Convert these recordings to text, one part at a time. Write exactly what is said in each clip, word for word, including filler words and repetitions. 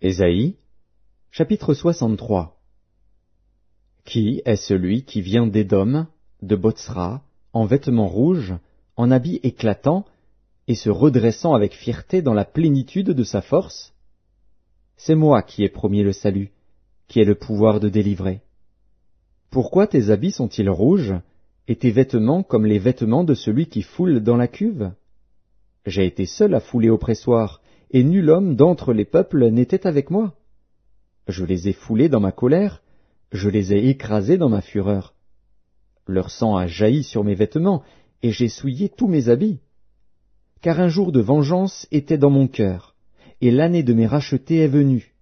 Ésaïe, chapitre soixante-trois. Qui est celui qui vient d'Édom, de Botsra, en vêtements rouges, en habits éclatants, et se redressant avec fierté dans la plénitude de sa force? C'est moi qui ai promis le salut, qui ai le pouvoir de délivrer. Pourquoi tes habits sont-ils rouges, et tes vêtements comme les vêtements de celui qui foule dans la cuve? J'ai été seul à fouler au pressoir, et nul homme d'entre les peuples n'était avec moi. Je les ai foulés dans ma colère, je les ai écrasés dans ma fureur. Leur sang a jailli sur mes vêtements, et j'ai souillé tous mes habits. Car un jour de vengeance était dans mon cœur, et l'année de mes rachetés est venue.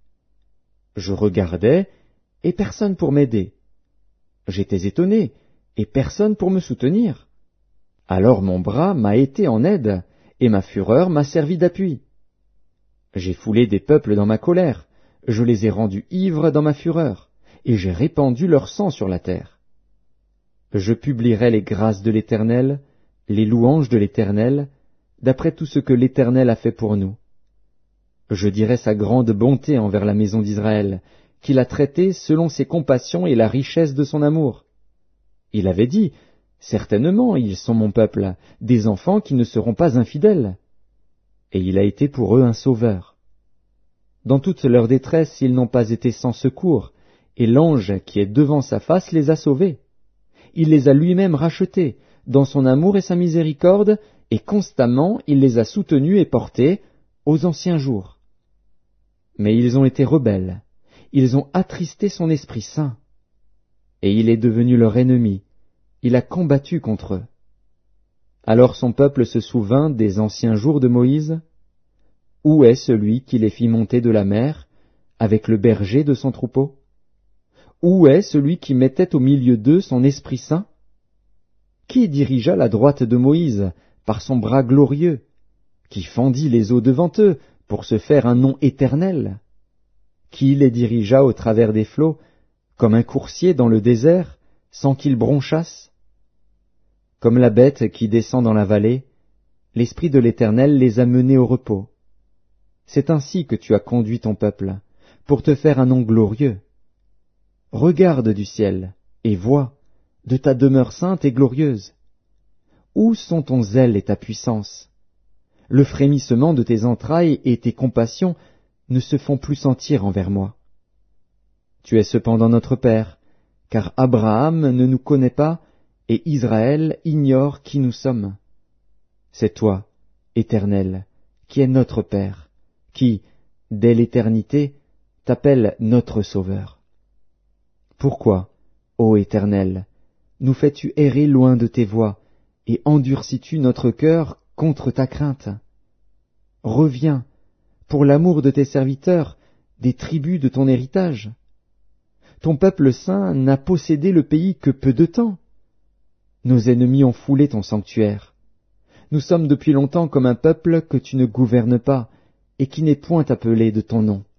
Je regardais, et personne pour m'aider. J'étais étonné, et personne pour me soutenir. Alors mon bras m'a été en aide, et ma fureur m'a servi d'appui. J'ai foulé des peuples dans ma colère, je les ai rendus ivres dans ma fureur, et j'ai répandu leur sang sur la terre. Je publierai les grâces de l'Éternel, les louanges de l'Éternel, d'après tout ce que l'Éternel a fait pour nous. Je dirai sa grande bonté envers la maison d'Israël, qu'il a traitée selon ses compassions et la richesse de son amour. Il avait dit, « Certainement, ils sont mon peuple, des enfants qui ne seront pas infidèles. » Et il a été pour eux un sauveur. Dans toute leur détresse, ils n'ont pas été sans secours, et l'ange qui est devant sa face les a sauvés. Il les a lui-même rachetés, dans son amour et sa miséricorde, et constamment il les a soutenus et portés aux anciens jours. Mais ils ont été rebelles, ils ont attristé son Esprit Saint, et il est devenu leur ennemi, il a combattu contre eux. Alors son peuple se souvint des anciens jours de Moïse. Où est celui qui les fit monter de la mer, avec le berger de son troupeau? Où est celui qui mettait au milieu d'eux son Esprit Saint? Qui dirigea la droite de Moïse par son bras glorieux, qui fendit les eaux devant eux pour se faire un nom éternel? Qui les dirigea au travers des flots, comme un coursier dans le désert, sans qu'ils bronchassent? Comme la bête qui descend dans la vallée, l'Esprit de l'Éternel les a menés au repos. C'est ainsi que tu as conduit ton peuple, pour te faire un nom glorieux. Regarde du ciel, et vois, de ta demeure sainte et glorieuse. Où sont ton zèle et ta puissance? Le frémissement de tes entrailles et tes compassions ne se font plus sentir envers moi. Tu es cependant notre Père, car Abraham ne nous connaît pas, et Israël ignore qui nous sommes. C'est toi, Éternel, qui es notre Père, qui, dès l'éternité, t'appelle notre Sauveur. Pourquoi, ô Éternel, nous fais-tu errer loin de tes voies, et endurcis-tu notre cœur contre ta crainte? Reviens, pour l'amour de tes serviteurs, des tribus de ton héritage. Ton peuple saint n'a possédé le pays que peu de temps. Nos ennemis ont foulé ton sanctuaire. Nous sommes depuis longtemps comme un peuple que tu ne gouvernes pas, et qui n'est point appelé de ton nom.